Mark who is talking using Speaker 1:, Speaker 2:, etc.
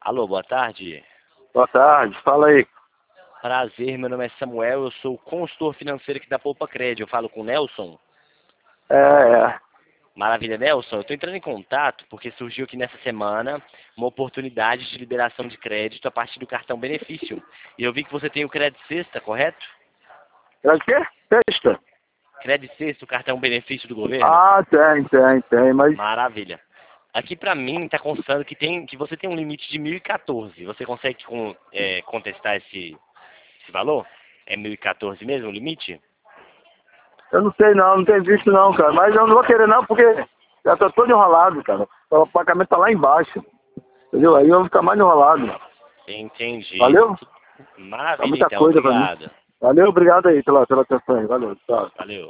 Speaker 1: Alô, boa tarde.
Speaker 2: Boa tarde, fala aí.
Speaker 1: Prazer, meu nome é Samuel, eu sou consultor financeiro aqui da Poupa Crédito. Eu falo com o Nelson.
Speaker 2: É.
Speaker 1: Maravilha, Nelson. Eu estou entrando em contato porque surgiu aqui nessa semana uma oportunidade de liberação de crédito a partir do cartão benefício. E eu vi que você tem o Crédito Sexta, correto?
Speaker 2: É o quê? Sexta?
Speaker 1: Crédito Sexta, o cartão benefício do governo?
Speaker 2: Ah, tem, mas
Speaker 1: Maravilha. Aqui pra mim tá constando que você tem um limite de 1.014. Você consegue contestar esse valor? É 1.014 mesmo o limite?
Speaker 2: eu não sei não tenho visto não, cara. Mas eu não vou querer não, porque já tô todo enrolado, cara. O pagamento tá lá embaixo, entendeu? Aí eu vou ficar mais enrolado.
Speaker 1: Entendi.
Speaker 2: Valeu? Tá
Speaker 1: Maravilha,
Speaker 2: muita
Speaker 1: então.
Speaker 2: coisa pra mim.
Speaker 1: Obrigado.
Speaker 2: Valeu, obrigado aí pela atenção aí. Valeu, tchau.
Speaker 1: Valeu.